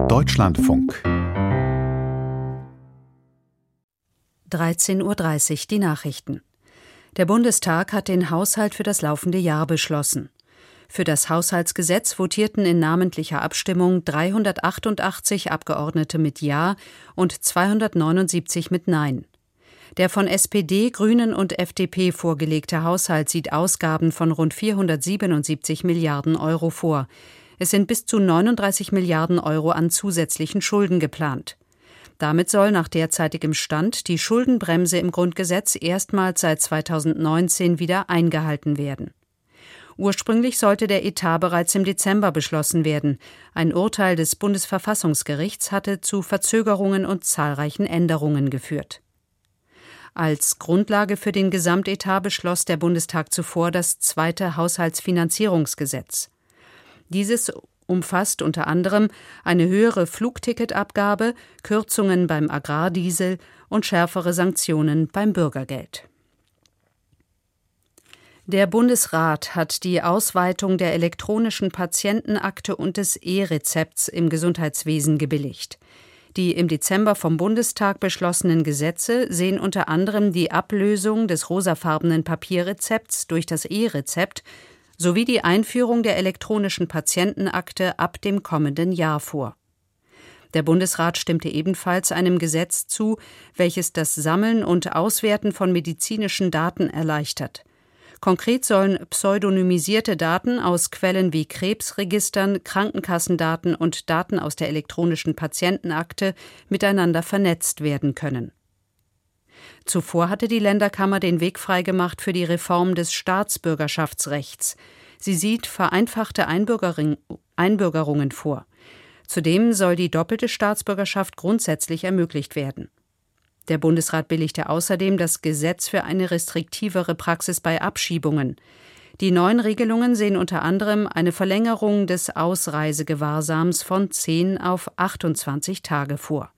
Deutschlandfunk 13:30 Uhr die Nachrichten. Der Bundestag hat den Haushalt für das laufende Jahr beschlossen. Für das Haushaltsgesetz votierten in namentlicher Abstimmung 388 Abgeordnete mit Ja und 279 mit Nein. Der von SPD, Grünen und FDP vorgelegte Haushalt sieht Ausgaben von rund 477 Milliarden Euro vor. Es sind bis zu 39 Milliarden Euro an zusätzlichen Schulden geplant. Damit soll nach derzeitigem Stand die Schuldenbremse im Grundgesetz erstmals seit 2019 wieder eingehalten werden. Ursprünglich sollte der Etat bereits im Dezember beschlossen werden. Ein Urteil des Bundesverfassungsgerichts hatte zu Verzögerungen und zahlreichen Änderungen geführt. Als Grundlage für den Gesamtetat beschloss der Bundestag zuvor das zweite Haushaltsfinanzierungsgesetz. Dieses umfasst unter anderem eine höhere Flugticketabgabe, Kürzungen beim Agrardiesel und schärfere Sanktionen beim Bürgergeld. Der Bundesrat hat die Ausweitung der elektronischen Patientenakte und des E-Rezepts im Gesundheitswesen gebilligt. Die im Dezember vom Bundestag beschlossenen Gesetze sehen unter anderem die Ablösung des rosafarbenen Papierrezepts durch das E-Rezept sowie die Einführung der elektronischen Patientenakte ab dem kommenden Jahr vor. Der Bundesrat stimmte ebenfalls einem Gesetz zu, welches das Sammeln und Auswerten von medizinischen Daten erleichtert. Konkret sollen pseudonymisierte Daten aus Quellen wie Krebsregistern, Krankenkassendaten und Daten aus der elektronischen Patientenakte miteinander vernetzt werden können. Zuvor hatte die Länderkammer den Weg freigemacht für die Reform des Staatsbürgerschaftsrechts. Sie sieht vereinfachte Einbürgerungen vor. Zudem soll die doppelte Staatsbürgerschaft grundsätzlich ermöglicht werden. Der Bundesrat billigte außerdem das Gesetz für eine restriktivere Praxis bei Abschiebungen. Die neuen Regelungen sehen unter anderem eine Verlängerung des Ausreisegewahrsams von 10 auf 28 Tage vor.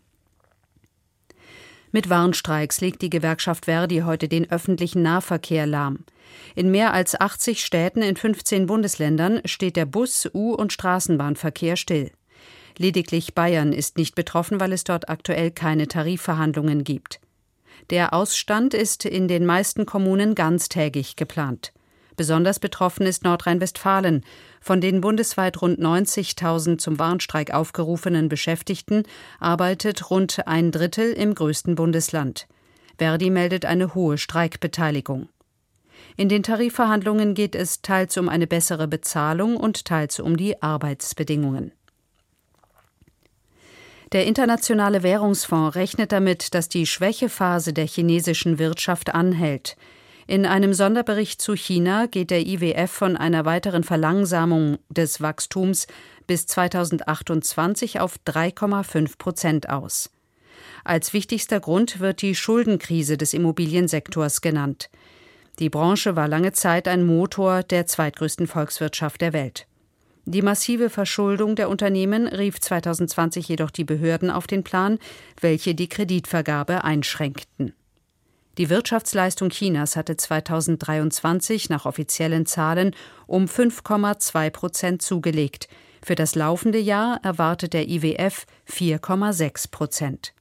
Mit Warnstreiks legt die Gewerkschaft ver.di heute den öffentlichen Nahverkehr lahm. In mehr als 80 Städten in 15 Bundesländern steht der Bus-, U- und Straßenbahnverkehr still. Lediglich Bayern ist nicht betroffen, weil es dort aktuell keine Tarifverhandlungen gibt. Der Ausstand ist in den meisten Kommunen ganztägig geplant. Besonders betroffen ist Nordrhein-Westfalen. Von den bundesweit rund 90.000 zum Warnstreik aufgerufenen Beschäftigten arbeitet rund ein Drittel im größten Bundesland. ver.di meldet eine hohe Streikbeteiligung. In den Tarifverhandlungen geht es teils um eine bessere Bezahlung und teils um die Arbeitsbedingungen. Der Internationale Währungsfonds rechnet damit, dass die Schwächephase der chinesischen Wirtschaft anhält. In einem Sonderbericht zu China geht der IWF von einer weiteren Verlangsamung des Wachstums bis 2028 auf 3,5% aus. Als wichtigster Grund wird die Schuldenkrise des Immobiliensektors genannt. Die Branche war lange Zeit ein Motor der zweitgrößten Volkswirtschaft der Welt. Die massive Verschuldung der Unternehmen rief 2020 jedoch die Behörden auf den Plan, welche die Kreditvergabe einschränkten. Die Wirtschaftsleistung Chinas hatte 2023 nach offiziellen Zahlen um 5,2% zugelegt. Für das laufende Jahr erwartet der IWF 4,6%.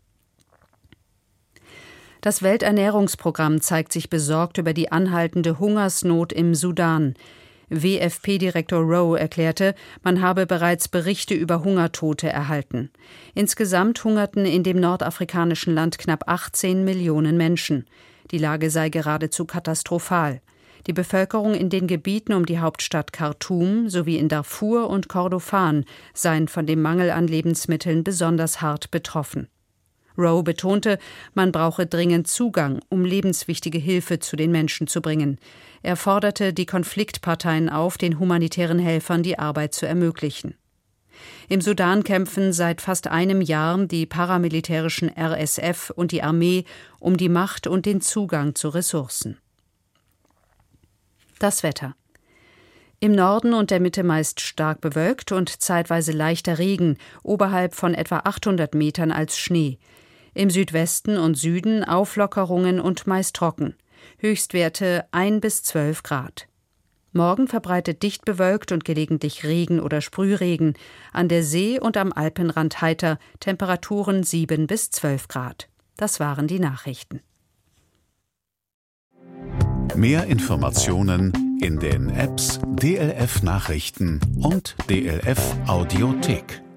Das Welternährungsprogramm zeigt sich besorgt über die anhaltende Hungersnot im Sudan. WFP-Direktor Rowe erklärte, man habe bereits Berichte über Hungertote erhalten. Insgesamt hungerten in dem nordafrikanischen Land knapp 18 Millionen Menschen. Die Lage sei geradezu katastrophal. Die Bevölkerung in den Gebieten um die Hauptstadt Khartoum sowie in Darfur und Kordofan seien von dem Mangel an Lebensmitteln besonders hart betroffen. Rowe betonte, man brauche dringend Zugang, um lebenswichtige Hilfe zu den Menschen zu bringen. Er forderte die Konfliktparteien auf, den humanitären Helfern die Arbeit zu ermöglichen. Im Sudan kämpfen seit fast einem Jahr die paramilitärischen RSF und die Armee um die Macht und den Zugang zu Ressourcen. Das Wetter. Im Norden und der Mitte meist stark bewölkt und zeitweise leichter Regen, oberhalb von etwa 800 Metern als Schnee. Im Südwesten und Süden Auflockerungen und meist trocken. Höchstwerte 1 bis 12 Grad. Morgen verbreitet dicht bewölkt und gelegentlich Regen oder Sprühregen. An der See und am Alpenrand heiter, Temperaturen 7 bis 12 Grad. Das waren die Nachrichten. Mehr Informationen in den Apps DLF Nachrichten und DLF Audiothek.